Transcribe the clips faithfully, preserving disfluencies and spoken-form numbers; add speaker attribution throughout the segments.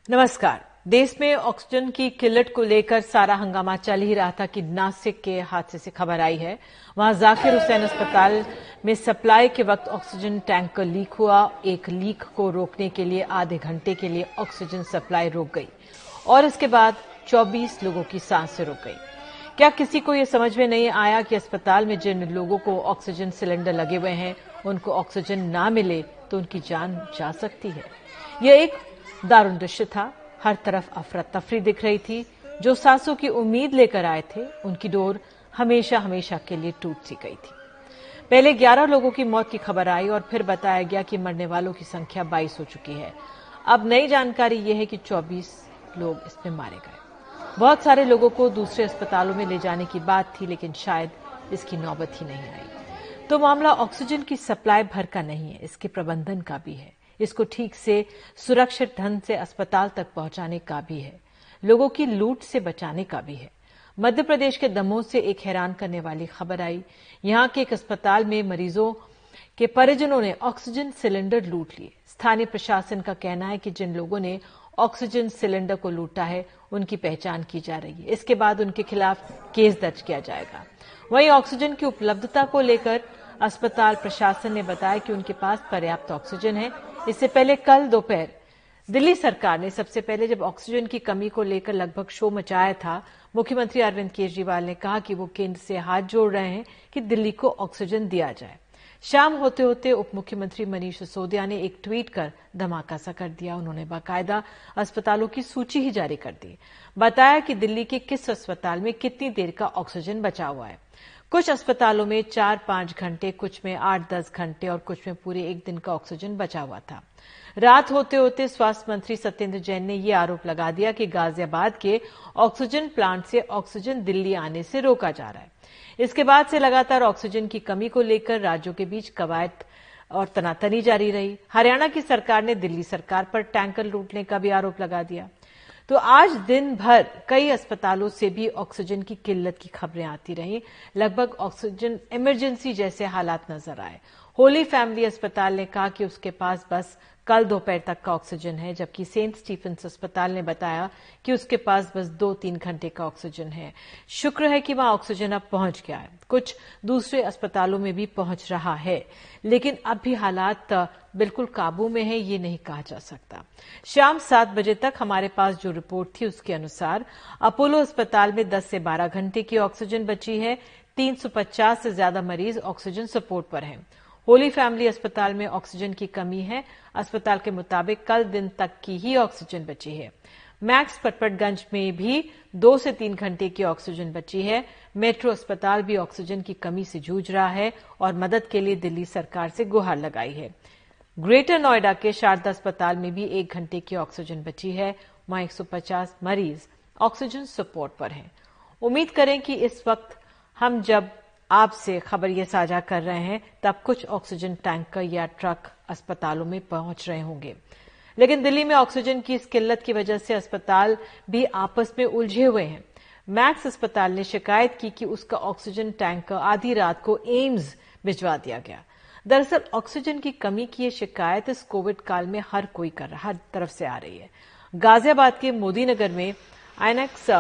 Speaker 1: नमस्कार। देश में ऑक्सीजन की किल्लत को लेकर सारा हंगामा चल ही रहा था कि नासिक के हादसे से खबर आई है। वहां जाकिर हुसैन अस्पताल में सप्लाई के वक्त ऑक्सीजन टैंकर लीक हुआ। एक लीक को रोकने के लिए आधे घंटे के लिए ऑक्सीजन सप्लाई रुक गई और इसके बाद चौबीस लोगों की सांसें रुक गई। क्या किसी को यह समझ में नहीं आया कि अस्पताल में जिन लोगों को ऑक्सीजन सिलेंडर लगे हुए हैं उनको ऑक्सीजन ना मिले तो उनकी जान जा सकती है। यह एक दारुण दृश्य था। हर तरफ अफरा तफरी दिख रही थी। जो सांसों की उम्मीद लेकर आए थे उनकी डोर हमेशा हमेशा के लिए टूट सी गई थी। पहले ग्यारह लोगों की मौत की खबर आई और फिर बताया गया कि मरने वालों की संख्या बाईस हो चुकी है। अब नई जानकारी यह है कि चौबीस लोग इसमें मारे गए। बहुत सारे लोगों को दूसरे अस्पतालों में ले जाने की बात थी, लेकिन शायद इसकी नौबत ही नहीं आई। तो मामला ऑक्सीजन की सप्लाई भर का नहीं है, इसके प्रबंधन का भी है। इसको ठीक से सुरक्षित ढंग से अस्पताल तक पहुंचाने का भी है। लोगों की लूट से बचाने का भी है। मध्य प्रदेश के दमोह से एक हैरान करने वाली खबर आई। यहां के एक अस्पताल में मरीजों के परिजनों ने ऑक्सीजन सिलेंडर लूट लिए। स्थानीय प्रशासन का कहना है कि जिन लोगों ने ऑक्सीजन सिलेंडर को लूटा है उनकी पहचान की जा रही है। इसके बाद उनके खिलाफ केस दर्ज किया जाएगा। वहीं ऑक्सीजन की उपलब्धता को लेकर अस्पताल प्रशासन ने बताया कि उनके पास पर्याप्त ऑक्सीजन है। इससे पहले कल दोपहर दिल्ली सरकार ने सबसे पहले जब ऑक्सीजन की कमी को लेकर लगभग शो मचाया था, मुख्यमंत्री अरविंद केजरीवाल ने कहा कि वो केंद्र से हाथ जोड़ रहे हैं कि दिल्ली को ऑक्सीजन दिया जाए। शाम होते होते उप मुख्यमंत्री मनीष सिसोदिया ने एक ट्वीट कर धमाका सा कर दिया। उन्होंने बाकायदा अस्पतालों की सूची ही जारी कर दी। बताया कि दिल्ली के किस अस्पताल में कितनी देर का ऑक्सीजन बचा हुआ है। कुछ अस्पतालों में चार पांच घंटे, कुछ में आठ दस घंटे और कुछ में पूरे एक दिन का ऑक्सीजन बचा हुआ था। रात होते होते स्वास्थ्य मंत्री सत्येंद्र जैन ने यह आरोप लगा दिया कि गाजियाबाद के ऑक्सीजन प्लांट से ऑक्सीजन दिल्ली आने से रोका जा रहा है। इसके बाद से लगातार ऑक्सीजन की कमी को लेकर राज्यों के बीच कवायद और तनातनी जारी रही। हरियाणा की सरकार ने दिल्ली सरकार पर टैंकर लूटने का भी आरोप लगा दिया। तो आज दिन भर कई अस्पतालों से भी ऑक्सीजन की किल्लत की खबरें आती रहीं। लगभग ऑक्सीजन इमरजेंसी जैसे हालात नजर आए। होली फैमिली अस्पताल ने कहा कि उसके पास बस कल दोपहर तक का ऑक्सीजन है, जबकि सेंट स्टीफेंस अस्पताल ने बताया कि उसके पास बस दो तीन घंटे का ऑक्सीजन है। शुक्र है कि वहां ऑक्सीजन अब पहुंच गया है। कुछ दूसरे अस्पतालों में भी पहुंच रहा है, लेकिन अब भी हालात बिल्कुल काबू में है ये नहीं कहा जा सकता। शाम सात बजे तक हमारे पास जो रिपोर्ट थी उसके अनुसार अपोलो अस्पताल में दस से बारह घंटे की ऑक्सीजन बची है। तीन सौ पचास से ज्यादा मरीज ऑक्सीजन सपोर्ट पर हैं। होली फैमिली अस्पताल में ऑक्सीजन की कमी है। अस्पताल के मुताबिक कल दिन तक की ही ऑक्सीजन बची है। मैक्स पटपटगंज में भी दो से तीन घंटे की ऑक्सीजन बची है। मेट्रो अस्पताल भी ऑक्सीजन की कमी से जूझ रहा है और मदद के लिए दिल्ली सरकार से गुहार लगाई है। ग्रेटर नोएडा के शारदा अस्पताल में भी एक घंटे की ऑक्सीजन बची है। वहां एक सौ पचास मरीज ऑक्सीजन सपोर्ट पर हैं। उम्मीद करें कि इस वक्त हम जब आपसे खबर ये साझा कर रहे हैं तब कुछ ऑक्सीजन टैंकर या ट्रक अस्पतालों में पहुंच रहे होंगे। लेकिन दिल्ली में ऑक्सीजन की इस किल्लत की वजह से अस्पताल भी आपस में उलझे हुए हैं। मैक्स अस्पताल ने शिकायत की कि उसका ऑक्सीजन टैंकर आधी रात को एम्स भिजवा दिया गया। दरअसल ऑक्सीजन की कमी की यह शिकायत इस कोविड काल में हर कोई कर रहा, हर तरफ से आ रही है। गाजियाबाद के मोदीनगर में आइनेक्स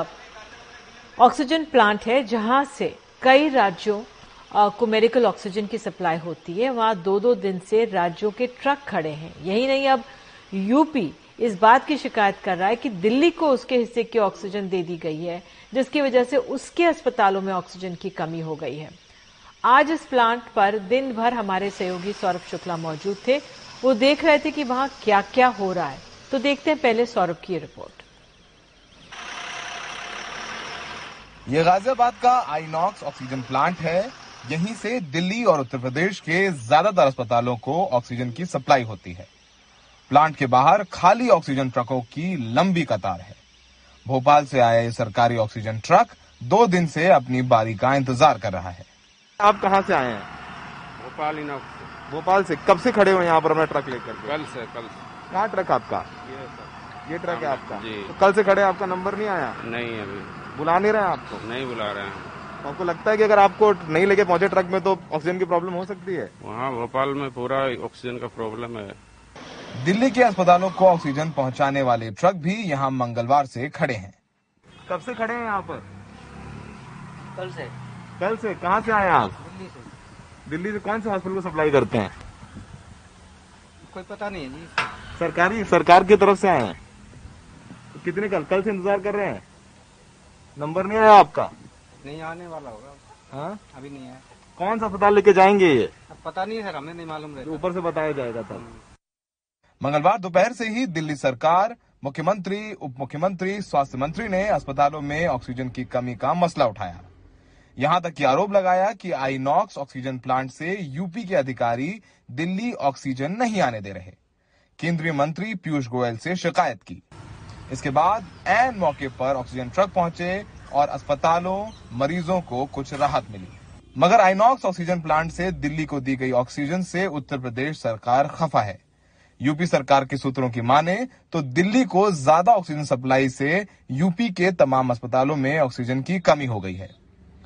Speaker 1: ऑक्सीजन प्लांट है, जहां से कई राज्यों को मेडिकल ऑक्सीजन की सप्लाई होती है। वहां दो दो दिन से राज्यों के ट्रक खड़े हैं। यही नहीं, अब यूपी इस बात की शिकायत कर रहा है कि दिल्ली को उसके हिस्से की ऑक्सीजन दे दी गई है, जिसकी वजह से उसके अस्पतालों में ऑक्सीजन की कमी हो गई है। आज इस प्लांट पर दिन भर हमारे सहयोगी सौरभ शुक्ला मौजूद थे। वो देख रहे थे कि वहां क्या क्या हो रहा है। तो देखते हैं पहले सौरभ की रिपोर्ट।
Speaker 2: ये गाजियाबाद का आइनॉक्स ऑक्सीजन प्लांट है। यहीं से दिल्ली और उत्तर प्रदेश के ज्यादातर अस्पतालों को ऑक्सीजन की सप्लाई होती है। प्लांट के बाहर खाली ऑक्सीजन ट्रकों की लंबी कतार है। भोपाल से आया ये सरकारी ऑक्सीजन ट्रक दो दिन से अपनी बारी का इंतजार कर रहा है।
Speaker 3: आप कहाँ से आए हैं?
Speaker 4: भोपाल इनॉक्स।
Speaker 3: भोपाल से कब से खड़े हो यहाँ पर अपना ट्रक लेकर?
Speaker 4: कल से। कल से।
Speaker 3: कहाँ ट्रक आपका?
Speaker 4: ये सर।
Speaker 3: ये ट्रक है आपका?
Speaker 4: जी।
Speaker 3: तो कल से खड़े, आपका नंबर नहीं आया?
Speaker 4: नहीं, अभी
Speaker 3: बुला नहीं रहे आपको?
Speaker 4: नहीं बुला रहे हैं।
Speaker 3: तो आपको लगता है कि अगर आपको नहीं लेके पहुंचे ट्रक में तो ऑक्सीजन की प्रॉब्लम हो सकती है?
Speaker 4: वहाँ भोपाल में पूरा ऑक्सीजन का प्रॉब्लम है।
Speaker 2: दिल्ली के अस्पतालों को ऑक्सीजन पहुंचाने वाले ट्रक भी यहां मंगलवार से खड़े हैं।
Speaker 3: कब से खड़े हैं यहाँ पर?
Speaker 5: कल से।
Speaker 3: कल से? कहाँ से आए आप?
Speaker 5: दिल्ली से।
Speaker 3: दिल्ली से कौन से हॉस्पिटल को सप्लाई करते हैं?
Speaker 5: कोई पता नहीं है जी।
Speaker 3: सरकारी सरकार की तरफ से आए हैं। तो कितने कल कल से इंतजार कर रहे हैं? नंबर नहीं आया आपका?
Speaker 5: नहीं आने वाला होगा।
Speaker 3: हाँ,
Speaker 5: अभी नहीं है।
Speaker 3: कौन सा अस्पताल लेके जाएंगे ये?
Speaker 5: अब पता नहीं है सर, हमें नहीं मालूम रहता।
Speaker 3: ऊपर से बताया जाएगा तब।
Speaker 2: मंगलवार दोपहर से ही दिल्ली सरकार, मुख्यमंत्री, उप मुख्यमंत्री, स्वास्थ्य मंत्री ने अस्पतालों में ऑक्सीजन की कमी का मसला उठाया। यहां तक कि आरोप लगाया कि आईनॉक्स ऑक्सीजन प्लांट से यूपी के अधिकारी दिल्ली ऑक्सीजन नहीं आने दे रहे। केंद्रीय मंत्री पीयूष गोयल से शिकायत की। इसके बाद ऐन मौके पर ऑक्सीजन ट्रक पहुंचे और अस्पतालों, मरीजों को कुछ राहत मिली। मगर आईनॉक्स ऑक्सीजन प्लांट से दिल्ली को दी गई ऑक्सीजन से उत्तर प्रदेश सरकार खफा है। यूपी सरकार के सूत्रों की माने तो दिल्ली को ज्यादा ऑक्सीजन सप्लाई से यूपी के तमाम अस्पतालों में ऑक्सीजन की कमी हो गई है।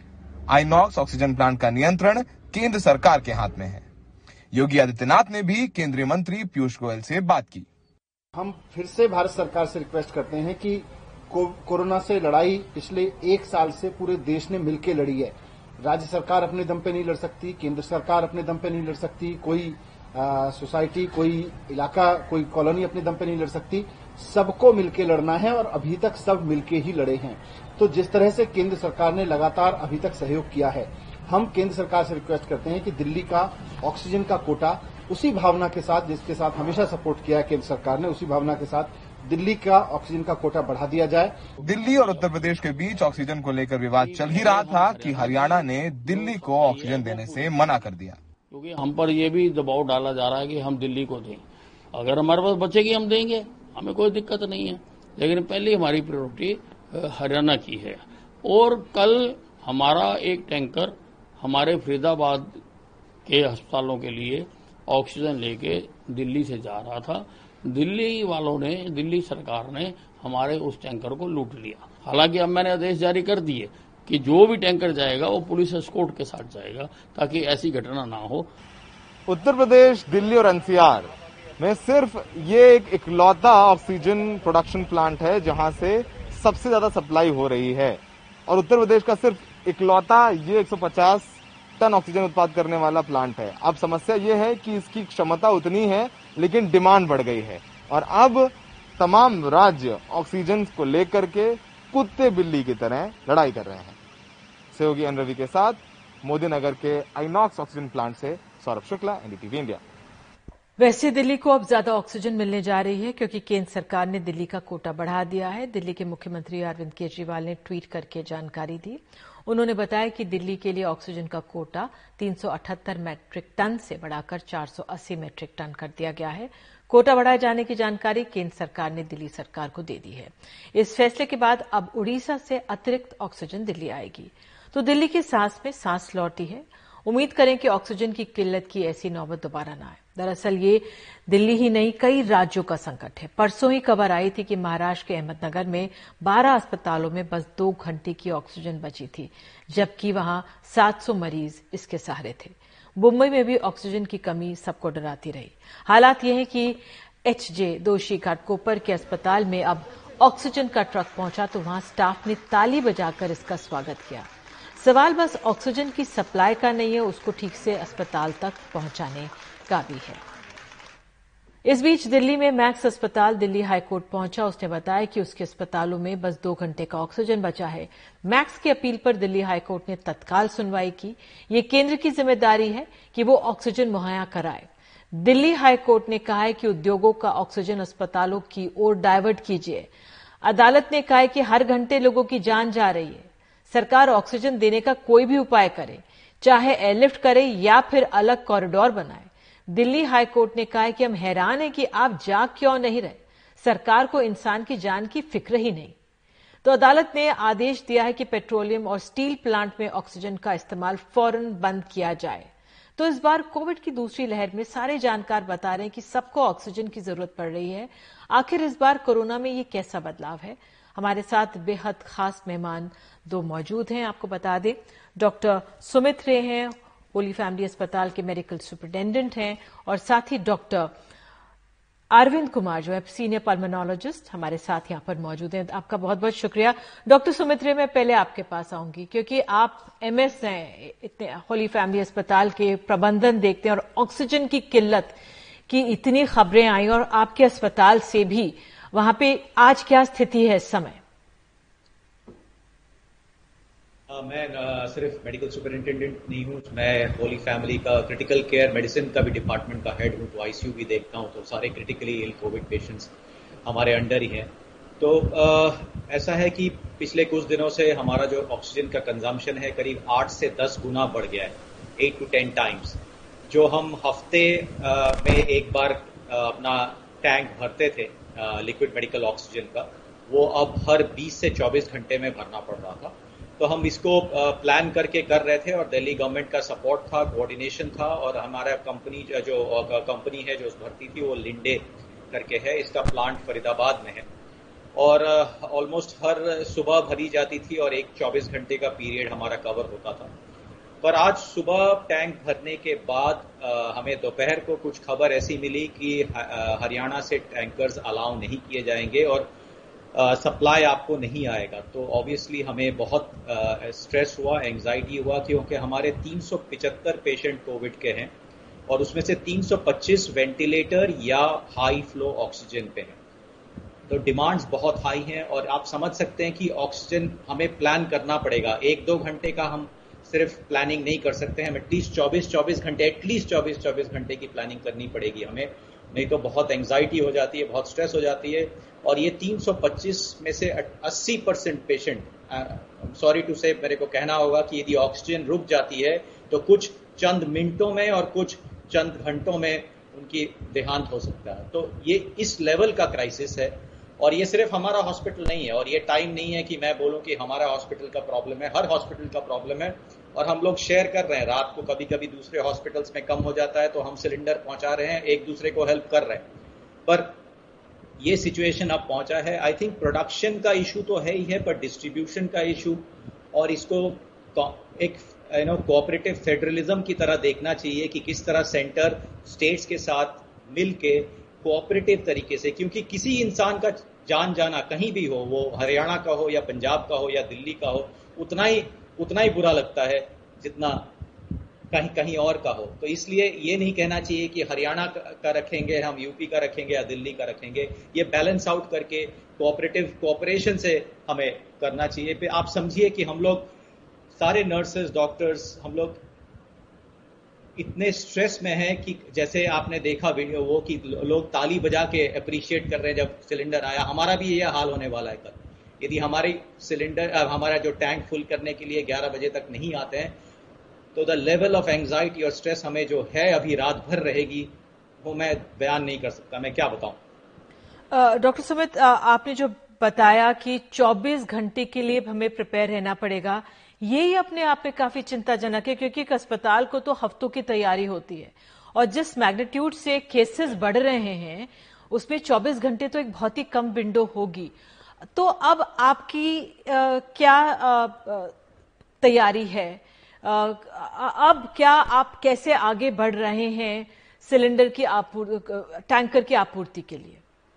Speaker 2: आईनॉक्स ऑक्सीजन प्लांट का नियंत्रण केंद्र सरकार के हाथ में है। योगी आदित्यनाथ ने भी केंद्रीय मंत्री पीयूष गोयल से बात की।
Speaker 6: हम फिर से भारत सरकार से रिक्वेस्ट करते हैं कि को, कोरोना से लड़ाई पिछले एक साल से पूरे देश ने मिलकर लड़ी है। राज्य सरकार अपने दम पे नहीं लड़ सकती, केंद्र सरकार अपने दम पे नहीं लड़ सकती, कोई आ, सोसाइटी, कोई इलाका, कोई कॉलोनी अपने दम पे नहीं लड़ सकती। सबको मिलकर लड़ना है और अभी तक सब मिलके ही लड़े हैं। तो जिस तरह से केंद्र सरकार ने लगातार अभी तक सहयोग किया है, हम केंद्र सरकार से रिक्वेस्ट करते हैं कि दिल्ली का ऑक्सीजन का कोटा उसी भावना के साथ, जिसके साथ हमेशा सपोर्ट किया है केंद्र सरकार ने, उसी भावना के साथ दिल्ली का ऑक्सीजन का कोटा बढ़ा दिया जाए।
Speaker 2: दिल्ली और उत्तर प्रदेश के बीच ऑक्सीजन को लेकर विवाद चल ही रहा था कि हरियाणा ने दिल्ली को ऑक्सीजन देने से मना कर दिया।
Speaker 7: क्योंकि हम पर यह भी दबाव डाला जा रहा है कि हम दिल्ली को दें, अगर हमारे पास बचेगी हम देंगे, हमें कोई दिक्कत नहीं है। लेकिन पहले हमारी प्रायोरिटी हरियाणा की है। और कल हमारा एक टैंकर हमारे फरीदाबाद के अस्पतालों के लिए ऑक्सीजन लेके दिल्ली से जा रहा था। दिल्ली वालों ने, दिल्ली सरकार ने हमारे उस टैंकर को लूट लिया। हालांकि अब मैंने आदेश जारी कर दिए कि जो भी टैंकर जाएगा वो पुलिस एस्कॉर्ट के साथ जाएगा ताकि ऐसी घटना ना हो।
Speaker 3: उत्तर प्रदेश, दिल्ली और एनसीआर में सिर्फ ये एक इकलौता ऑक्सीजन प्रोडक्शन प्लांट है जहां से सबसे ज्यादा सप्लाई हो रही है। और उत्तर प्रदेश का सिर्फ इकलौता ये एक सौ पचास टन ऑक्सीजन उत्पादन करने वाला प्लांट है। अब समस्या ये है कि इसकी क्षमता उतनी है लेकिन डिमांड बढ़ गई है और अब तमाम राज्य ऑक्सीजन को लेकर के कुत्ते बिल्ली की तरह लड़ाई कर रहे हैं। सहयोगी एन रवि के साथ मोदी नगर के आईनॉक्स ऑक्सीजन प्लांट से सौरभ शुक्ला, एनडीटीवी इंडिया।
Speaker 1: वैसे दिल्ली को अब ज्यादा ऑक्सीजन मिलने जा रही है क्योंकि केंद्र सरकार ने दिल्ली का कोटा बढ़ा दिया है। दिल्ली के मुख्यमंत्री अरविंद केजरीवाल ने ट्वीट करके जानकारी दी। उन्होंने बताया कि दिल्ली के लिए ऑक्सीजन का कोटा तीन सौ अठहत्तर मैट्रिक टन से बढ़ाकर चार सौ अस्सी मैट्रिक टन कर दिया गया है। कोटा बढ़ाए जाने की जानकारी केंद्र सरकार ने दिल्ली सरकार को दे दी है। इस फैसले के बाद अब उड़ीसा से अतिरिक्त ऑक्सीजन दिल्ली आएगी, तो दिल्ली की सांस में सांस लौटी है। उम्मीद करें कि ऑक्सीजन की किल्लत की ऐसी नौबत दोबारा न आए। दरअसल ये दिल्ली ही नहीं कई राज्यों का संकट है। परसों ही खबर आई थी कि महाराष्ट्र के अहमदनगर में बारह अस्पतालों में बस दो घंटे की ऑक्सीजन बची थी, जबकि वहां सात सौ मरीज इसके सहारे थे। मुंबई में भी ऑक्सीजन की कमी सबको डराती रही। हालात यह है कि एच जे दोषी घाटकोपर के अस्पताल में अब ऑक्सीजन का ट्रक पहुंचा तो वहां स्टाफ ने ताली बजाकर इसका स्वागत किया। सवाल बस ऑक्सीजन की सप्लाई का नहीं है, उसको ठीक से अस्पताल तक पहुंचाने का भी है। इस बीच दिल्ली में मैक्स अस्पताल दिल्ली हाईकोर्ट पहुंचा। उसने बताया कि उसके अस्पतालों में बस दो घंटे का ऑक्सीजन बचा है। मैक्स की अपील पर दिल्ली हाईकोर्ट ने तत्काल सुनवाई की। ये केंद्र की जिम्मेदारी है कि वो ऑक्सीजन मुहैया कराए। दिल्ली हाईकोर्ट ने कहा है कि उद्योगों का ऑक्सीजन अस्पतालों की ओर डायवर्ट कीजिए। अदालत ने कहा है कि हर घंटे लोगों की जान जा रही है। सरकार ऑक्सीजन देने का कोई भी उपाय करे, चाहे एयरलिफ्ट करे या फिर अलग कॉरिडोर बनाए। दिल्ली हाईकोर्ट ने कहा है कि हम हैरान हैं कि आप जाग क्यों नहीं रहे, सरकार को इंसान की जान की फिक्र ही नहीं। तो अदालत ने आदेश दिया है कि पेट्रोलियम और स्टील प्लांट में ऑक्सीजन का इस्तेमाल फौरन बंद किया जाए। तो इस बार कोविड की दूसरी लहर में सारे जानकार बता रहे हैं कि सबको ऑक्सीजन की जरूरत पड़ रही है। आखिर इस बार कोरोना में ये कैसा बदलाव है? हमारे साथ बेहद खास मेहमान दो मौजूद हैं। आपको बता दें, डॉक्टर सुमित रे हैं, होली फैमिली अस्पताल के मेडिकल सुपरिटेंडेंट हैं, और साथ ही डॉक्टर अरविंद कुमार जो है सीनियर पल्मोनोलॉजिस्ट हमारे साथ यहां पर मौजूद हैं। आपका बहुत बहुत शुक्रिया। डॉक्टर सुमित्रे, मैं पहले आपके पास आऊंगी क्योंकि आप एमएस हैं, इतने होली फैमिली अस्पताल के प्रबंधन देखते हैं और ऑक्सीजन की किल्लत की इतनी खबरें आई और आपके अस्पताल से भी, वहां पे आज क्या स्थिति है इस समय?
Speaker 8: Uh, मैं uh, सिर्फ मेडिकल सुपरिंटेंडेंट नहीं हूँ, मैं होली फैमिली का क्रिटिकल केयर मेडिसिन का भी डिपार्टमेंट का हेड हूँ, तो आईसीयू भी देखता हूँ, तो सारे क्रिटिकली इल कोविड पेशेंट्स हमारे अंडर ही हैं। तो uh, ऐसा है कि पिछले कुछ दिनों से हमारा जो ऑक्सीजन का कंजम्पशन है करीब आठ से दस गुना बढ़ गया है, एट टू टेन टाइम्स। जो हम हफ्ते uh, में एक बार uh, अपना टैंक भरते थे लिक्विड मेडिकल ऑक्सीजन का, वो अब हर बीस से चौबीस घंटे में भरना पड़ रहा था। तो हम इसको प्लान करके कर रहे थे और दिल्ली गवर्नमेंट का सपोर्ट था, कोऑर्डिनेशन था, और हमारा कंपनी जो कंपनी है जो भरती थी वो लिंडे करके है, इसका प्लांट फरीदाबाद में है, और ऑलमोस्ट हर सुबह भरी जाती थी और एक चौबीस घंटे का पीरियड हमारा कवर होता था। पर आज सुबह टैंक भरने के बाद हमें दोपहर को कुछ खबर ऐसी मिली कि हरियाणा से टैंकर्स अलाउ नहीं किए जाएंगे और सप्लाई uh, आपको नहीं आएगा। तो ऑब्वियसली हमें बहुत स्ट्रेस uh, हुआ, एंजाइटी हुआ, क्योंकि हमारे तीन सौ पचहत्तर पेशेंट कोविड के हैं और उसमें से तीन सौ पच्चीस वेंटिलेटर या हाई फ्लो ऑक्सीजन पे हैं। तो डिमांड्स बहुत हाई हैं और आप समझ सकते हैं कि ऑक्सीजन हमें प्लान करना पड़ेगा। एक दो घंटे का हम सिर्फ प्लानिंग नहीं कर सकते हैं, हमें एटलीस्ट चौबीस चौबीस घंटे एटलीस्ट चौबीस चौबीस घंटे की प्लानिंग करनी पड़ेगी हमें, नहीं तो बहुत एंजाइटी हो जाती है, बहुत स्ट्रेस हो जाती है। और ये तीन सौ पच्चीस में से अस्सी परसेंट पेशेंट, सॉरी टू से मेरे को कहना होगा कि यदि ऑक्सीजन रुक जाती है तो कुछ चंद मिनटों में और कुछ चंद घंटों में उनकी देहांत हो सकता है। तो ये इस लेवल का क्राइसिस है और ये सिर्फ हमारा हॉस्पिटल नहीं है और ये टाइम नहीं है कि मैं बोलूं कि हमारा हॉस्पिटल का प्रॉब्लम है, हर हॉस्पिटल का प्रॉब्लम है और हम लोग शेयर कर रहे हैं। रात को कभी कभी दूसरे हॉस्पिटल्स में कम हो जाता है तो हम सिलेंडर पहुंचा रहे हैं, एक दूसरे को हेल्प कर रहे हैं, पर ये सिचुएशन अब पहुंचा है। आई थिंक प्रोडक्शन का इशू तो है ही है, पर डिस्ट्रीब्यूशन का इशू और इसको एक यू नो कोऑपरेटिव फेडरलिज्म की तरह देखना चाहिए कि किस तरह सेंटर स्टेट्स के साथ मिलके कोऑपरेटिव तरीके से, क्योंकि किसी इंसान का जान जाना कहीं भी हो, वो हरियाणा का हो या पंजाब का हो या दिल्ली का हो, उतना ही उतना ही बुरा लगता है जितना कहीं कहीं और का हो। तो इसलिए ये नहीं कहना चाहिए कि हरियाणा का रखेंगे हम, यूपी का रखेंगे या दिल्ली का रखेंगे। ये बैलेंस आउट करके कोऑपरेटिव कोऑपरेशन से हमें करना चाहिए। फिर आप समझिए कि हम लोग सारे नर्सेस, डॉक्टर्स, हम लोग इतने स्ट्रेस में हैं कि जैसे आपने देखा वीडियो वो कि लोग ताली बजा के अप्रिशिएट कर रहे हैं जब सिलेंडर आया। हमारा भी यह हाल होने वाला है कल, यदि हमारी सिलेंडर हमारा जो टैंक फुल करने के लिए ग्यारह बजे तक नहीं आते हैं तो द लेवल ऑफ एंजाइटी और स्ट्रेस हमें जो है अभी रात भर रहेगी, वो मैं बयान नहीं कर सकता, मैं क्या बताऊं।
Speaker 1: डॉक्टर सुमित, आपने जो बताया कि चौबीस घंटे के लिए हमें प्रिपेयर रहना पड़ेगा, ये ही अपने आप में काफी चिंताजनक है क्योंकि एक अस्पताल को तो हफ्तों की तैयारी होती है और जिस मैग्नीट्यूड से केसेस बढ़ रहे हैं उसमें चौबीस घंटे तो एक बहुत ही कम विंडो होगी। तो अब आपकी आ, क्या आ, तैयारी है? अब क्या आप कैसे आगे बढ़ रहे हैं सिलेंडर की आपूर्ति, टैंकर की आपूर्ति के लिए?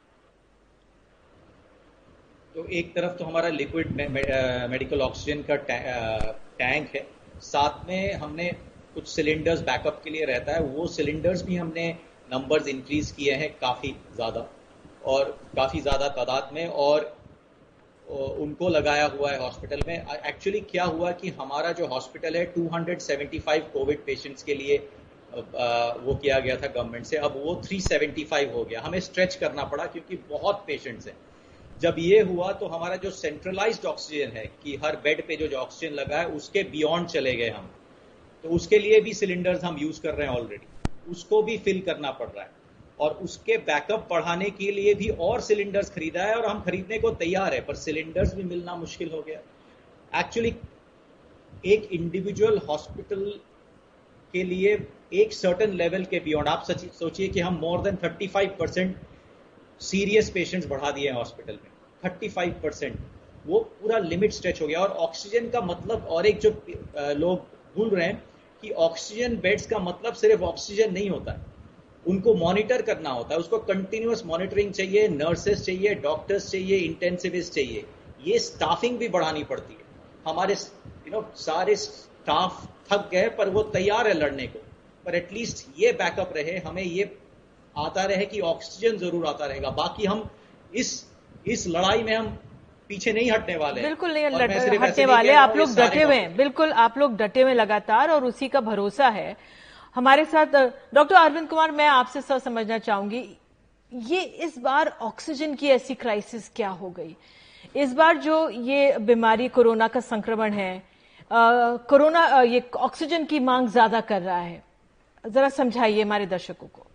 Speaker 8: तो एक तरफ तो हमारा liquid me, me, medical oxygen का टैंक है, साथ में हमने कुछ सिलेंडर्स बैकअप के लिए रहता है, वो सिलेंडर्स भी हमने नंबर्स इंक्रीज किए हैं काफी ज्यादा और काफी ज्यादा तादाद में, और उनको लगाया हुआ है हॉस्पिटल में। एक्चुअली क्या हुआ कि हमारा जो हॉस्पिटल है दो सौ पचहत्तर कोविड पेशेंट्स के लिए वो किया गया था गवर्नमेंट से, अब वो तीन सौ पचहत्तर हो गया, हमें स्ट्रेच करना पड़ा क्योंकि बहुत पेशेंट्स हैं। जब ये हुआ तो हमारा जो सेंट्रलाइज्ड ऑक्सीजन है कि हर बेड पे जो जो ऑक्सीजन लगा है उसके बियॉन्ड चले गए हम, तो उसके लिए भी सिलेंडर्स हम यूज कर रहे हैं ऑलरेडी, उसको भी फिल करना पड़ रहा है और उसके बैकअप बढ़ाने के लिए भी और सिलेंडर्स खरीदा है और हम खरीदने को तैयार है, पर सिलेंडर्स भी मिलना मुश्किल हो गया। एक्चुअली एक इंडिविजुअल हॉस्पिटल के लिए एक सर्टेन लेवल के बियॉन्ड, आप सोचिए कि हम मोर देन पैंतीस परसेंट सीरियस पेशेंट्स बढ़ा दिए हैं हॉस्पिटल में, पैंतीस परसेंट, वो पूरा लिमिट स्ट्रेच हो गया। और ऑक्सीजन का मतलब, और एक जो लोग भूल रहे हैं कि ऑक्सीजन बेड्स का मतलब सिर्फ ऑक्सीजन नहीं होता है, उनको मॉनिटर करना होता है, उसको कंटिन्यूअस मॉनिटरिंग चाहिए, नर्सेस चाहिए, डॉक्टर्स चाहिए, इंटेंसिविस्ट चाहिए, ये स्टाफिंग भी बढ़ानी पड़ती है। हमारे यू नो सारे स्टाफ थक गए पर वो तैयार है लड़ने को, पर एटलीस्ट ये बैकअप रहे, हमें ये आता रहे कि ऑक्सीजन जरूर आता रहेगा। बाकी हम इस इस लड़ाई में हम पीछे नहीं हटने वाले,
Speaker 1: बिल्कुल नहीं हटने वाले। आप लोग डटे हुए हैं, बिल्कुल आप लोग डटे हुए लगातार, और उसी का भरोसा है। हमारे साथ डॉक्टर अरविंद कुमार, मैं आपसे सब समझना चाहूंगी, ये इस बार ऑक्सीजन की ऐसी क्राइसिस क्या हो गई? इस बार जो ये बीमारी कोरोना का संक्रमण है, कोरोना ये ऑक्सीजन की मांग ज्यादा कर रहा है, जरा समझाइए हमारे दर्शकों को।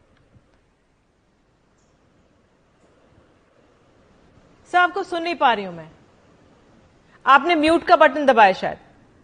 Speaker 1: सर आपको सुन नहीं पा रही हूं मैं, आपने म्यूट का बटन दबाया शायद।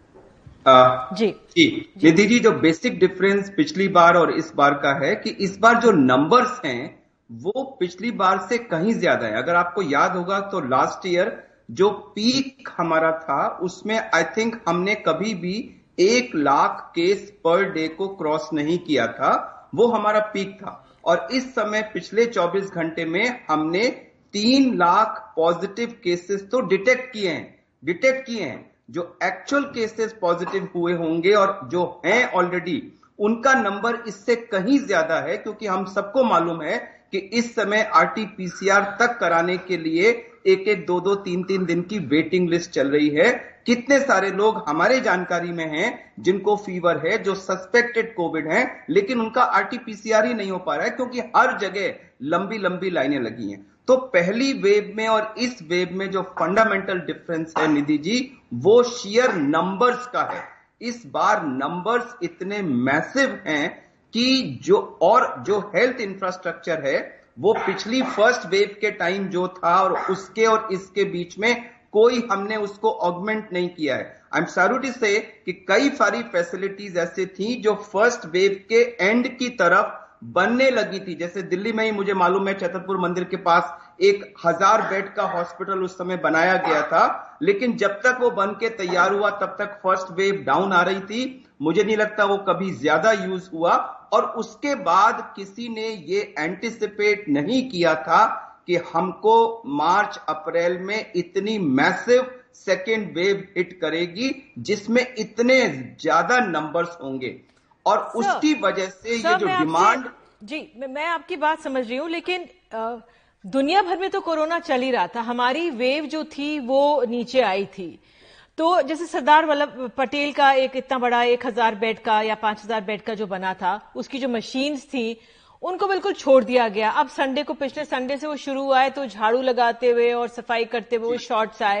Speaker 9: आ,
Speaker 1: जी
Speaker 9: जी निधि जी, जो बेसिक डिफरेंस पिछली बार और इस बार का है कि इस बार जो नंबर्स हैं वो पिछली बार से कहीं ज्यादा है। अगर आपको याद होगा तो लास्ट ईयर जो पीक हमारा था उसमें आई थिंक हमने कभी भी एक लाख केस पर डे को क्रॉस नहीं किया था, वो हमारा पीक था। और इस समय पिछले चौबीस घंटे में हमने तीन लाख पॉजिटिव केसेस तो डिटेक्ट किए हैं डिटेक्ट किए हैं जो एक्चुअल केसेस पॉजिटिव हुए होंगे और जो हैं ऑलरेडी उनका नंबर इससे कहीं ज्यादा है, क्योंकि हम सबको मालूम है कि इस समय आरटीपीसीआर तक कराने के लिए एक एक दो दो तीन तीन दिन की वेटिंग लिस्ट चल रही है। कितने सारे लोग हमारे जानकारी में हैं जिनको फीवर है, जो सस्पेक्टेड कोविड हैं, लेकिन उनका आरटीपीसीआर ही नहीं हो पा रहा है क्योंकि हर जगह लंबी लंबी लाइनें लगी हैं। तो पहली वेव में और इस वेव में जो फंडामेंटल डिफरेंस है निधि जी, वो शेयर नंबर्स का है। इस बार नंबर्स इतने मैसिव हैं कि जो और जो हेल्थ इंफ्रास्ट्रक्चर है वो पिछली फर्स्ट वेव के टाइम जो था और उसके और इसके बीच में कोई हमने उसको ऑगमेंट नहीं किया है। आई एम सॉरी टू से कि कई सारी फैसिलिटीज ऐसे थी जो फर्स्ट वेव के एंड की तरफ बनने लगी थी। जैसे दिल्ली में ही मुझे मालूम है छतरपुर मंदिर के पास एक हजार बेड का हॉस्पिटल उस समय बनाया गया था, लेकिन जब तक वो बन के तैयार हुआ तब तक फर्स्ट वेव डाउन आ रही थी। मुझे नहीं लगता वो कभी ज्यादा यूज हुआ। और उसके बाद किसी ने ये एंटिसिपेट नहीं किया था कि हमको मार्च अप्रैल में इतनी मैसिव सेकेंड वेव हिट करेगी जिसमें इतने ज्यादा नंबर्स होंगे। और so, उसकी वजह से ये जो डिमांड,
Speaker 1: जी मैं आपकी बात समझ रही हूं, लेकिन आ, दुनिया भर में तो कोरोना चल ही रहा था, हमारी वेव जो थी वो नीचे आई थी। तो जैसे सरदार वल्लभ पटेल का एक इतना बड़ा एक हजार बेड का या पांच हजार बेड का जो बना था, उसकी जो मशीन्स थी उनको बिल्कुल छोड़ दिया गया। अब संडे को, पिछले संडे से वो शुरू हुआ है, तो झाड़ू लगाते हुए और सफाई करते हुए वो शॉट्स आए,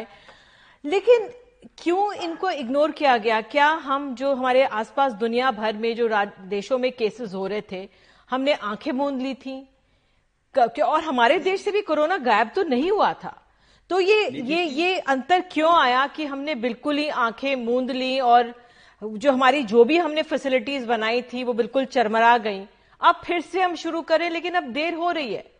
Speaker 1: लेकिन क्यों इनको इग्नोर किया गया? क्या हम जो हमारे आसपास दुनिया भर में जो देशों में केसेस हो रहे थे, हमने आंखें मूंद ली थी? और हमारे देश से भी कोरोना गायब तो नहीं हुआ था। तो ये ये ये अंतर क्यों आया कि हमने बिल्कुल ही आंखें मूंद ली और जो हमारी जो भी हमने फैसिलिटीज बनाई थी वो बिल्कुल चरमरा गई? अब फिर से हम शुरू करें, लेकिन अब देर हो रही है।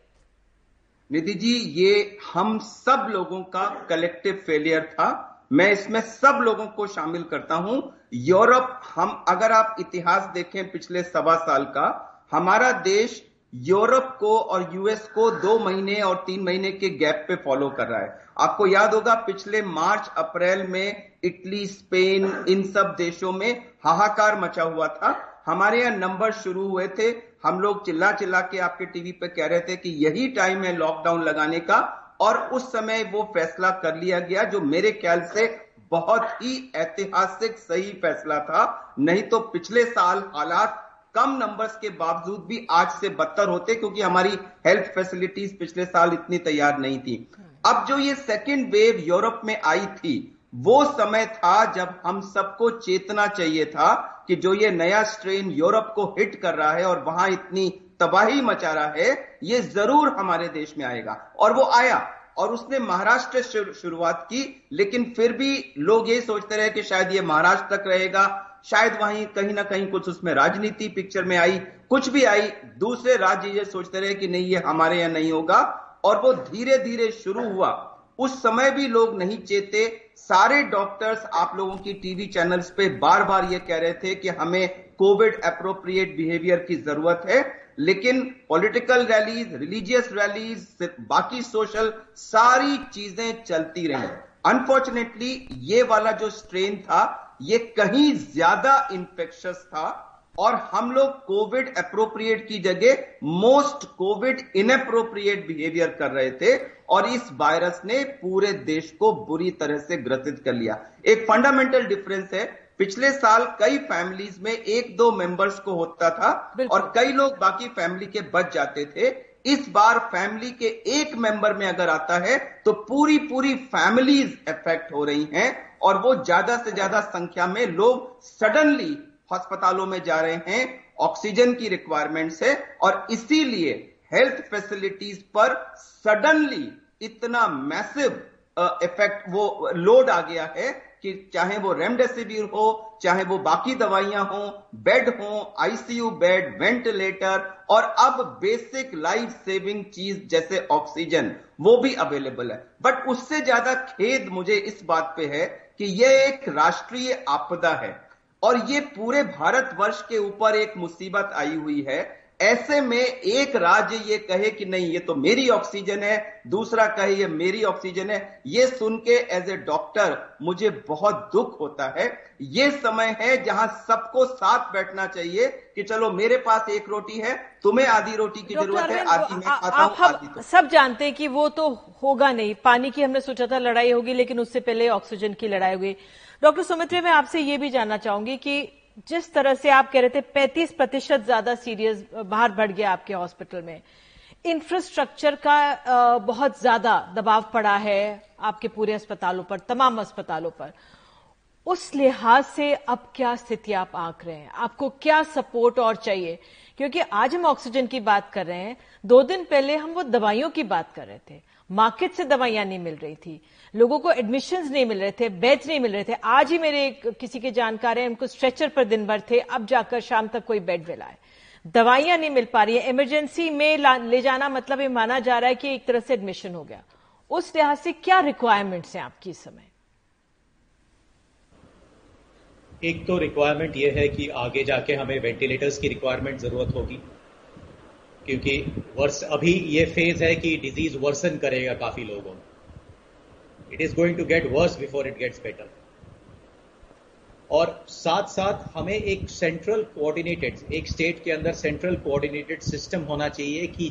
Speaker 9: निधि जी, ये हम सब लोगों का कलेक्टिव फेलियर था। मैं इसमें सब लोगों को शामिल करता हूं। यूरोप, हम अगर आप इतिहास देखें पिछले सवा साल का, हमारा देश यूरोप को और यूएस को दो महीने और तीन महीने के गैप पे फॉलो कर रहा है। आपको याद होगा पिछले मार्च अप्रैल में इटली, स्पेन, इन सब देशों में हाहाकार मचा हुआ था। हमारे यहाँ नंबर शुरू हुए थे, हम लोग चिल्ला चिल्ला के आपके टीवी पे कह रहे थे कि यही टाइम है लॉकडाउन लगाने का, और उस समय वो फैसला कर लिया गया जो मेरे ख्याल से बहुत ही ऐतिहासिक सही फैसला था। नहीं तो पिछले साल हालात कम नंबर्स के बावजूद भी आज से बदतर होते, क्योंकि हमारी हेल्थ फैसिलिटीज पिछले साल इतनी तैयार नहीं थी। अब जो ये सेकेंड वेव यूरोप में आई थी, वो समय था जब हम सबको चेतना चाहिए था कि जो ये नया स्ट्रेन यूरोप को हिट कर रहा है और वहां इतनी तबाही मचा रहा है, ये जरूर हमारे देश में आएगा। और वो आया, और उसने महाराष्ट्र से शुरुआत की, लेकिन फिर भी लोग ये सोचते रहे कि शायद ये महाराष्ट्र तक रहेगा, शायद वहीं कहीं ना कहीं कुछ उसमें राजनीति पिक्चर में आई, कुछ भी आई, दूसरे राज्य ये सोचते रहे कि नहीं ये हमारे यहां नहीं होगा, और वो धीरे धीरे शुरू हुआ। उस समय भी लोग नहीं चेते। सारे डॉक्टर्स आप लोगों की टीवी चैनल्स पे बार बार ये कह रहे थे कि हमें कोविड एप्रोप्रिएट बिहेवियर की जरूरत है, लेकिन पॉलिटिकल रैलीज, रिलीजियस रैलीज, बाकी सोशल सारी चीजें चलती रही। अनफॉर्चुनेटली ये वाला जो स्ट्रेन था ये कहीं ज्यादा इन्फेक्शस था और हम लोग कोविड अप्रोप्रिएट की जगह मोस्ट कोविड इनअप्रोप्रिएट बिहेवियर कर रहे थे और इस वायरस ने पूरे देश को बुरी तरह से ग्रसित कर लिया। एक फंडामेंटल डिफरेंस है, पिछले साल कई फैमिलीज में एक दो मेंबर्स को होता था और कई लोग बाकी फैमिली के बच जाते थे। इस बार फैमिली के एक मेंबर में अगर आता है तो पूरी पूरी फैमिलीज इफेक्ट हो रही हैं और वो ज्यादा से ज्यादा संख्या में लोग सडनली अस्पतालों में जा रहे हैं ऑक्सीजन की रिक्वायरमेंट से और इसीलिए हेल्थ फैसिलिटीज पर सडनली इतना मैसिव इफेक्ट वो लोड आ गया है कि चाहे वो रेमडेसिविर हो, चाहे वो बाकी दवाइयां हो, बेड हो, आईसीयू बेड, वेंटिलेटर और अब बेसिक लाइफ सेविंग चीज जैसे ऑक्सीजन वो भी अवेलेबल है। बट उससे ज्यादा खेद मुझे इस बात पे है कि यह एक राष्ट्रीय आपदा है और ये पूरे भारतवर्ष के ऊपर एक मुसीबत आई हुई है। ऐसे में एक राज्य ये कहे कि नहीं ये तो मेरी ऑक्सीजन है, दूसरा कहे ये मेरी ऑक्सीजन है, ये सुन के एज ए डॉक्टर मुझे बहुत दुख होता है। ये समय है जहां सबको साथ बैठना चाहिए कि चलो मेरे पास एक रोटी है, तुम्हें आधी रोटी की जरूरत है, आधी मैं खाता हूं, आधी तो
Speaker 1: सब जानते हैं कि वो तो होगा नहीं। पानी की हमने सोचा था लड़ाई होगी, लेकिन उससे पहले ऑक्सीजन की लड़ाई हुई। डॉक्टर सुमित्रा, मैं आपसे ये भी जानना चाहूंगी कि जिस तरह से आप कह रहे थे पैंतीस प्रतिशत ज्यादा सीरियस बाहर बढ़ गया आपके हॉस्पिटल में, इंफ्रास्ट्रक्चर का बहुत ज्यादा दबाव पड़ा है आपके पूरे अस्पतालों पर, तमाम अस्पतालों पर। उस लिहाज से अब क्या स्थिति आप आंक रहे हैं? आपको क्या सपोर्ट और चाहिए? क्योंकि आज हम ऑक्सीजन की बात कर रहे हैं, दो दिन पहले हम वो दवाइयों की बात कर रहे थे। मार्केट से दवाइयां नहीं मिल रही थी, लोगों को एडमिशंस नहीं मिल रहे थे, बेड्स नहीं मिल रहे थे। आज ही मेरे किसी के जानकार हैं, उनको स्ट्रेचर पर दिन भर थे, अब जाकर शाम तक कोई बेड मिला है। दवाइयां नहीं मिल पा रही है, इमरजेंसी में ले जाना मतलब ये माना जा रहा है कि एक तरह से एडमिशन हो गया। उस लिहाज से क्या रिक्वायरमेंट्स हैं आपकी इस समय?
Speaker 8: एक तो रिक्वायरमेंट ये है कि आगे जाके हमें वेंटिलेटर्स की रिक्वायरमेंट जरूरत होगी, क्योंकि वर्ष अभी ये फेज है कि डिजीज वर्सन करेगा काफी लोगों में। It is going to get worse before it gets better. और साथ साथ हमें एक सेंट्रल कोऑर्डिनेटेड, एक स्टेट के अंदर सेंट्रल कोऑर्डिनेटेड सिस्टम होना चाहिए कि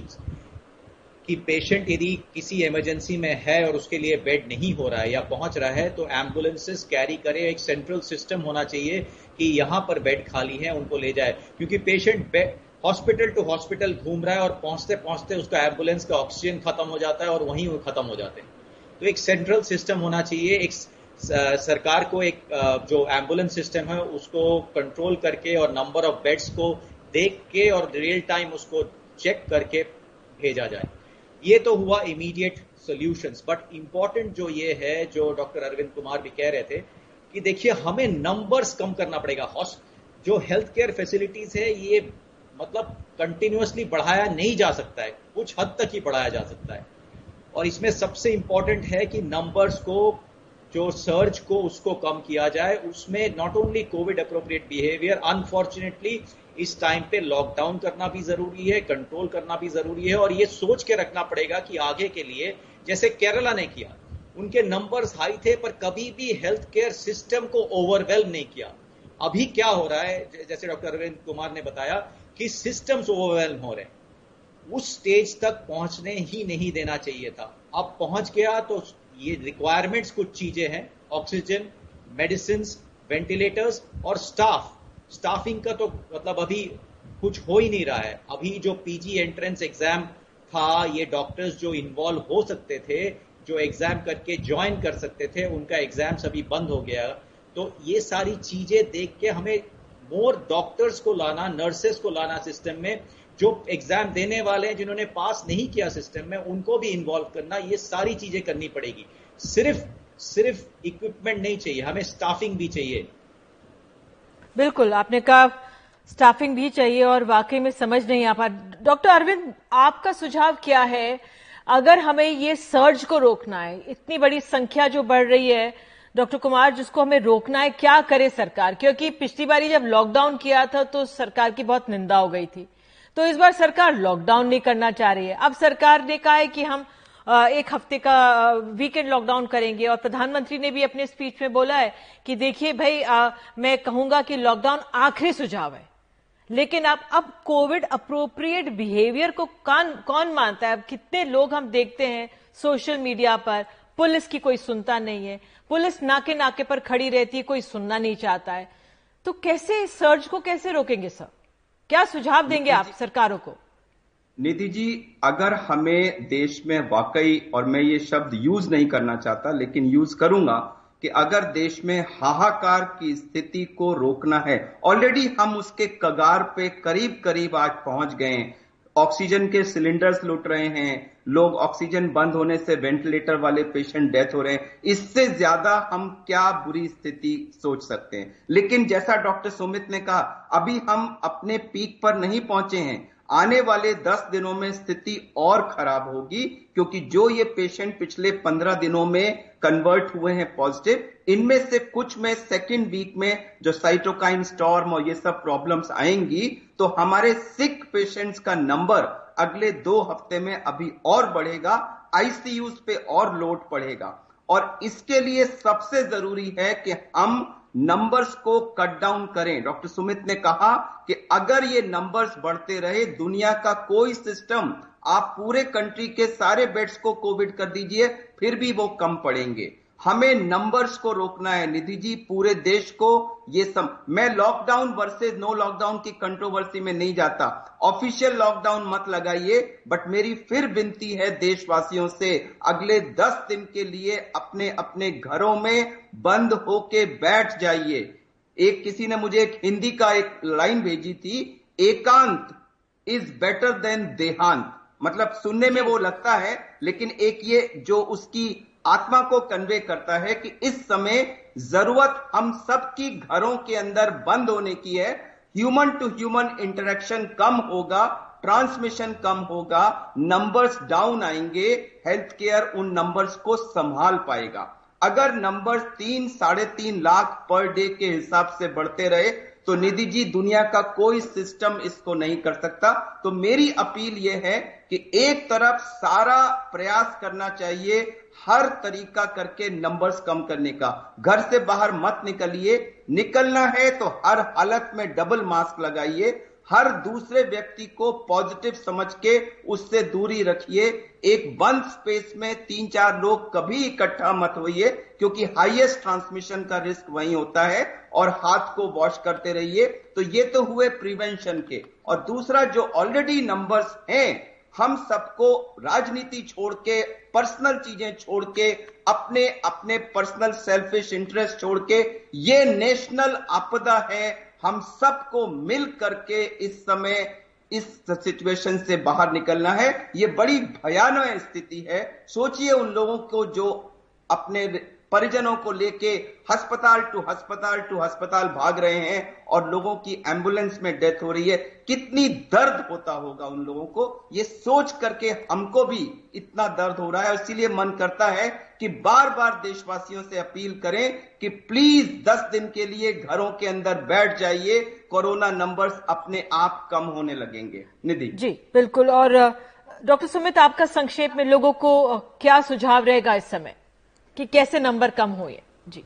Speaker 8: कि पेशेंट यदि किसी इमरजेंसी में है और उसके लिए बेड नहीं हो रहा है या पहुंच रहा है तो एम्बुलेंसेस कैरी करे। एक सेंट्रल सिस्टम होना चाहिए कि यहां पर बेड खाली है, उनको ले जाए, क्योंकि पेशेंट हॉस्पिटल टू हॉस्पिटल घूम रहा है और पहुंचते पहुंचते उसका एम्बुलेंस का ऑक्सीजन खत्म हो जाता है और वहीं वो खत्म हो जाते हैं। तो एक सेंट्रल सिस्टम होना चाहिए। एक सरकार को एक जो एम्बुलेंस सिस्टम है उसको कंट्रोल करके और नंबर ऑफ बेड्स को देख के और रियल टाइम उसको चेक करके भेजा जाए। ये तो हुआ इमीडिएट सॉल्यूशंस। बट इंपॉर्टेंट जो ये है, जो डॉक्टर अरविंद कुमार भी कह रहे थे कि देखिए हमें नंबर्स कम करना पड़ेगा। जो हेल्थ केयर फैसिलिटीज है ये मतलब कंटिन्यूअसली बढ़ाया नहीं जा सकता है, कुछ हद तक ही बढ़ाया जा सकता है। और इसमें सबसे इंपॉर्टेंट है कि नंबर्स को, जो सर्ज को उसको कम किया जाए। उसमें not only covid appropriate behaviour, unfortunately इस टाइम पे लॉकडाउन करना भी जरूरी है, कंट्रोल करना भी जरूरी है। और ये सोच के रखना पड़ेगा कि आगे के लिए, जैसे केरला ने किया, उनके नंबर्स हाई थे पर कभी भी हेल्थ केयर सिस्टम को ओवरवेल्म नहीं किया। अभी क्या हो रहा है, जैसे डॉक्टर अरविंद कुमार ने बताया कि सिस्टम्स ओवरवेल्म हो रहे हैं, उस स्टेज तक पहुंचने ही नहीं देना चाहिए था। अब पहुंच गया तो ये रिक्वायरमेंट्स कुछ चीजें हैं, ऑक्सीजन, मेडिसिन, वेंटिलेटर्स और स्टाफ। स्टाफिंग का तो मतलब अभी कुछ हो ही नहीं रहा है। अभी जो पीजी एंट्रेंस एग्जाम था, ये डॉक्टर्स जो इन्वॉल्व हो सकते थे, जो एग्जाम करके ज्वाइन कर सकते थे, उनका एग्जाम्स अभी बंद हो गया। तो ये सारी चीजें देख के हमें मोर डॉक्टर्स को लाना, नर्सेस को लाना सिस्टम में, जो एग्जाम देने वाले हैं, जिन्होंने पास नहीं किया सिस्टम में, उनको भी इन्वॉल्व करना, ये सारी चीजें करनी पड़ेगी। सिर्फ सिर्फ इक्विपमेंट नहीं चाहिए, हमें स्टाफिंग भी चाहिए।
Speaker 1: बिल्कुल, आपने कहा स्टाफिंग भी चाहिए और वाकई में समझ नहीं आ पा। डॉक्टर अरविंद, आपका सुझाव क्या है अगर हमें ये सर्ज को रोकना है, इतनी बड़ी संख्या जो बढ़ रही है डॉक्टर कुमार, जिसको हमें रोकना है, क्या करे सरकार? क्योंकि पिछली बारी जब लॉकडाउन किया था तो सरकार की बहुत निंदा हो गई थी। तो इस बार सरकार लॉकडाउन नहीं करना चाह रही है। अब सरकार ने कहा है कि हम एक हफ्ते का वीकेंड लॉकडाउन करेंगे, और प्रधानमंत्री ने भी अपने स्पीच में बोला है कि देखिए भाई, आ, मैं कहूंगा कि लॉकडाउन आखिरी सुझाव है। लेकिन अब अब कोविड अप्रोप्रिएट बिहेवियर को कौन कौन मानता है? अब कितने लोग हम देखते हैं सोशल मीडिया पर, पुलिस की कोई सुनता नहीं है, पुलिस नाके नाके पर खड़ी रहती है, कोई सुनना नहीं चाहता है। तो कैसे सर्ज को कैसे रोकेंगे सर? क्या सुझाव देंगे आप सरकारों को?
Speaker 9: निधि जी, अगर हमें देश में वाकई, और मैं ये शब्द यूज नहीं करना चाहता लेकिन यूज करूंगा, कि अगर देश में हाहाकार की स्थिति को रोकना है, ऑलरेडी हम उसके कगार पे करीब करीब आज पहुंच गए हैं। ऑक्सीजन के सिलेंडर्स लुट रहे हैं, लोग ऑक्सीजन बंद होने से वेंटिलेटर वाले पेशेंट डेथ हो रहे हैं। इससे ज्यादा हम क्या बुरी स्थिति सोच सकते हैं। लेकिन जैसा डॉक्टर सुमित ने कहा, अभी हम अपने पीक पर नहीं पहुंचे हैं। आने वाले दस दिनों में स्थिति और खराब होगी, क्योंकि जो ये पेशेंट पिछले पंद्रह दिनों में कन्वर्ट हुए हैं पॉजिटिव, इनमें से कुछ में सेकेंड वीक में जो साइटोकाइन स्टॉर्म और ये सब प्रॉब्लम्स आएंगी, तो हमारे सिक पेशेंट्स का नंबर अगले दो हफ्ते में अभी और बढ़ेगा, आईसीयू पे और लोड पड़ेगा। और इसके लिए सबसे जरूरी है कि हम नंबर्स को कट डाउन करें। डॉक्टर सुमित ने कहा कि अगर ये नंबर्स बढ़ते रहे, दुनिया का कोई सिस्टम, आप पूरे कंट्री के सारे बेड्स को कोविड कर दीजिए, फिर भी वो कम पड़ेंगे। हमें नंबर्स को रोकना है निधि जी, पूरे देश को। ये सब, मैं लॉकडाउन वर्सेस नो लॉकडाउन की कंट्रोवर्सी में नहीं जाता, ऑफिशियल लॉकडाउन मत लगाइए, बट मेरी फिर विनती है देशवासियों से, अगले दस दिन के लिए अपने अपने घरों में बंद होके बैठ जाइए। एक किसी ने मुझे एक हिंदी का एक लाइन भेजी थी, एकांत इज बेटर देन देहांत। मतलब सुनने में वो लगता है, लेकिन एक ये जो उसकी आत्मा को कन्वे करता है कि इस समय जरूरत हम सबकी घरों के अंदर बंद होने की है। ह्यूमन टू ह्यूमन इंटरेक्शन कम होगा, ट्रांसमिशन कम होगा, नंबर्स डाउन आएंगे, हेल्थ केयर उन नंबर्स को संभाल पाएगा। अगर नंबर्स तीन साढ़े तीन लाख पर डे के हिसाब से बढ़ते रहे, तो निधि जी दुनिया का कोई सिस्टम इसको नहीं कर सकता। तो मेरी अपील यह है कि एक तरफ सारा प्रयास करना चाहिए, हर तरीका करके नंबर्स कम करने का। घर से बाहर मत निकलिए, निकलना है तो हर हालत में डबल मास्क लगाइए, हर दूसरे व्यक्ति को पॉजिटिव समझ के उससे दूरी रखिए। एक बंद स्पेस में तीन चार लोग कभी इकट्ठा मत होइए, क्योंकि हाईएस्ट ट्रांसमिशन का रिस्क वहीं होता है, और हाथ को वॉश करते रहिए। तो ये तो हुए प्रिवेंशन के। और दूसरा, जो ऑलरेडी नंबर्स हैं, हम सबको राजनीति छोड़ के, पर्सनल चीजें छोड़ के, अपने अपने पर्सनल सेल्फिश इंटरेस्ट छोड़ के, ये नेशनल आपदा है। हम सबको मिल करके इस समय इस सिचुएशन से बाहर निकलना है। ये बड़ी भयानक स्थिति है। सोचिए उन लोगों को जो अपने परिजनों को लेके अस्पताल टू अस्पताल टू अस्पताल भाग रहे हैं और लोगों की एम्बुलेंस में डेथ हो रही है, कितनी दर्द होता होगा उन लोगों को। ये सोच करके हमको भी इतना दर्द हो रहा है। इसीलिए मन करता है कि बार बार देशवासियों से अपील करें कि प्लीज दस दिन के लिए घरों के अंदर बैठ जाइए, कोरोना नंबर्स अपने आप कम होने लगेंगे। निधि
Speaker 1: जी बिल्कुल। और डॉक्टर सुमित, आपका संक्षेप में लोगों को क्या सुझाव रहेगा इस समय कि कैसे नंबर कम हुए? जी,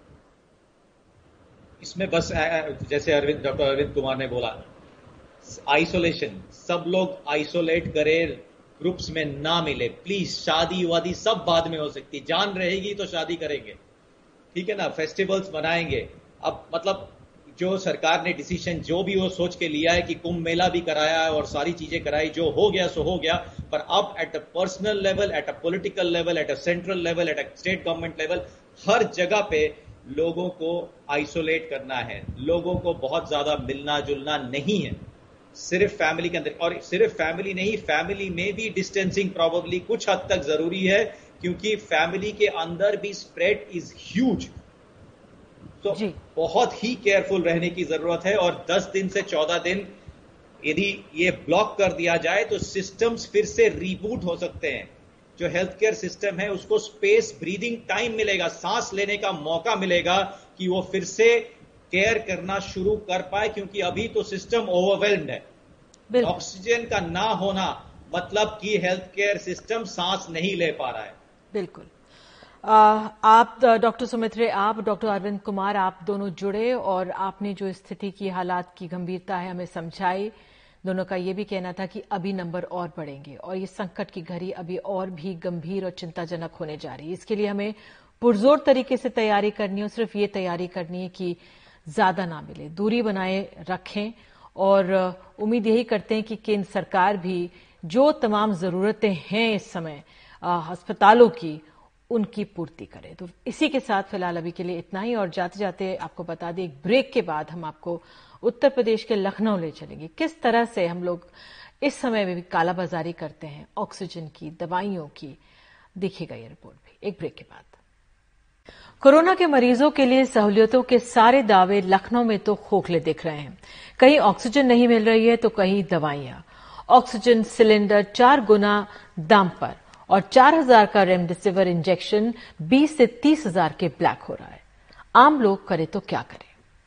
Speaker 8: इसमें बस जैसे अरविंद डॉक्टर अरविंद कुमार ने बोला, आइसोलेशन, सब लोग आइसोलेट करें, ग्रुप्स में ना मिले प्लीज। शादी वादी सब बाद में हो सकती, जान रहेगी तो शादी करेंगे, ठीक है ना, फेस्टिवल्स मनाएंगे। अब मतलब जो सरकार ने डिसीजन जो भी वो सोच के लिया है कि कुंभ मेला भी कराया है और सारी चीजें कराई, जो हो गया सो हो गया, पर अब at a personal level, at a political level, at a central level, at a state government level, हर जगह पे लोगों को आइसोलेट करना है। लोगों को बहुत ज्यादा मिलना जुलना नहीं है, सिर्फ फैमिली के अंदर। और सिर्फ फैमिली नहीं, फैमिली में भी डिस्टेंसिंग प्रोबेबली कुछ हद तक जरूरी है, क्योंकि फैमिली के अंदर भी स्प्रेड इज ह्यूज। तो बहुत ही केयरफुल रहने की जरूरत है। और दस दिन से चौदह दिन यदि ये ब्लॉक कर दिया जाए तो सिस्टम्स फिर से रीबूट हो सकते हैं। जो हेल्थ केयर सिस्टम है उसको स्पेस, ब्रीदिंग टाइम मिलेगा, सांस लेने का मौका मिलेगा कि वो फिर से केयर करना शुरू कर पाए, क्योंकि अभी तो सिस्टम ओवरवेल्म्ड है। ऑक्सीजन का ना होना मतलब कि हेल्थ केयर सिस्टम सांस नहीं ले पा रहा है।
Speaker 1: बिल्कुल। आ, आप डॉक्टर सुमित रे, आप डॉक्टर अरविंद कुमार, आप दोनों जुड़े और आपने जो स्थिति की, हालात की गंभीरता है हमें समझाई। दोनों का ये भी कहना था कि अभी नंबर और बढ़ेंगे और ये संकट की घड़ी अभी और भी गंभीर और चिंताजनक होने जा रही है। इसके लिए हमें पुरजोर तरीके से तैयारी करनी है और सिर्फ ये तैयारी करनी है कि ज्यादा ना मिले, दूरी बनाए रखें और उम्मीद यही करते हैं कि केंद्र सरकार भी जो तमाम जरूरतें हैं इस समय अस्पतालों की, उनकी पूर्ति करे। तो इसी के साथ फिलहाल अभी के लिए इतना ही और जाते जाते आपको बता दें, एक ब्रेक के बाद हम आपको उत्तर प्रदेश के लखनऊ ले चलेंगे। किस तरह से हम लोग इस समय में भी कालाबाजारी करते हैं ऑक्सीजन की, दवाइयों की, देखिएगा ये रिपोर्ट भी एक ब्रेक के बाद। कोरोना के मरीजों के लिए सहूलियतों के सारे दावे लखनऊ में तो खोखले दिख रहे हैं। कहीं ऑक्सीजन नहीं मिल रही है तो कहीं दवाइयां। ऑक्सीजन सिलेंडर चार गुना दाम पर और चार हजार का रेमडेसिविर इंजेक्शन बीस से तीस हजार के ब्लैक हो रहा है। आम लोग करे तो क्या करें?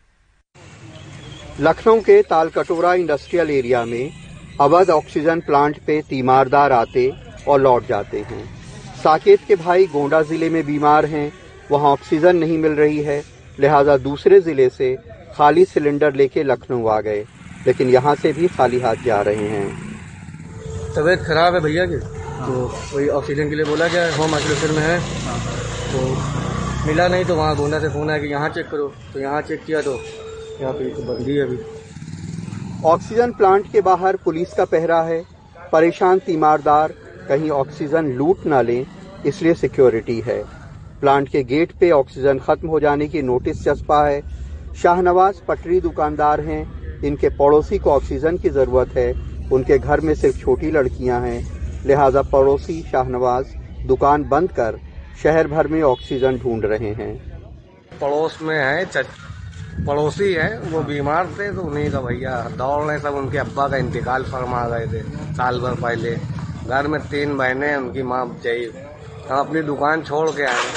Speaker 10: लखनऊ के तालकटोरा इंडस्ट्रियल एरिया में अवध ऑक्सीजन प्लांट पे तीमारदार आते और लौट जाते हैं। साकेत के भाई गोंडा जिले में बीमार हैं, वहां ऑक्सीजन नहीं मिल रही है, लिहाजा दूसरे जिले से खाली सिलेंडर लेके लखनऊ आ गए, लेकिन यहां से भी खाली हाथ जा रहे हैं।
Speaker 11: तबीयत खराब है भैया की, तो वही ऑक्सीजन के लिए बोला गया, होम आइसोलेशन में है, तो मिला नहीं तो वहाँ गोंडा से फोन आया कि यहाँ चेक करो, तो यहाँ चेक किया तो यहाँ पे तो बंदी है अभी।
Speaker 10: ऑक्सीजन प्लांट के बाहर पुलिस का पहरा है, परेशान तीमारदार कहीं ऑक्सीजन लूट ना लें इसलिए सिक्योरिटी है। प्लांट के गेट पे ऑक्सीजन खत्म हो जाने की नोटिस चस्पा है। शाहनवाज पटरी दुकानदार हैं, इनके पड़ोसी को ऑक्सीजन की जरूरत है, उनके घर में सिर्फ छोटी लड़कियां हैं, लिहाजा पड़ोसी शाहनवाज दुकान बंद कर शहर भर में ऑक्सीजन ढूंढ रहे हैं।
Speaker 11: पड़ोस में है, पड़ोसी है, वो बीमार थे तो उन्हीं का भैया दौड़ने, सब उनके अब्बा का इंतकाल फरमा गए थे साल भर पहले। घर में तीन बहनें हैं, उनकी माँ चाहिए, हम अपनी दुकान छोड़ के आए।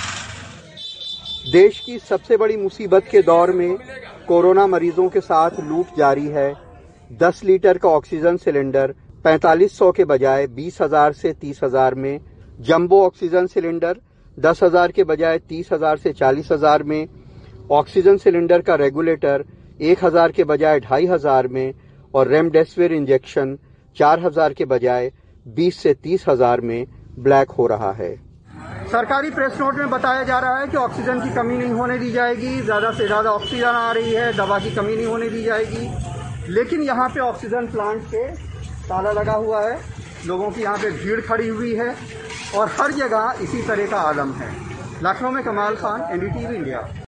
Speaker 10: देश की सबसे बड़ी मुसीबत के दौर में कोरोना मरीजों के साथ लूट जारी है। दस लीटर का ऑक्सीजन सिलेंडर पैंतालीस सौ के बजाय बीस हजार से तीस हजार में, जंबो ऑक्सीजन सिलेंडर दस हजार के बजाय तीस हजार से चालीस हजार में, ऑक्सीजन सिलेंडर का रेगुलेटर एक हजार के बजाय ढाई हजार में और रेमडेसिविर इंजेक्शन चार हजार के बजाय बीस से तीस हजार में ब्लैक हो रहा है।
Speaker 12: सरकारी प्रेस नोट में बताया जा रहा है कि ऑक्सीजन की कमी नहीं होने दी जाएगी, ज्यादा से ज्यादा ऑक्सीजन आ रही है, दवा की कमी नहीं होने दी जाएगी, लेकिन यहाँ पे ऑक्सीजन प्लांट पे ताला लगा हुआ है, लोगों की यहाँ पे भीड़ खड़ी हुई है और हर जगह इसी तरह का आलम है। लखनऊ में कमाल खान, एनडीटीवी इंडिया।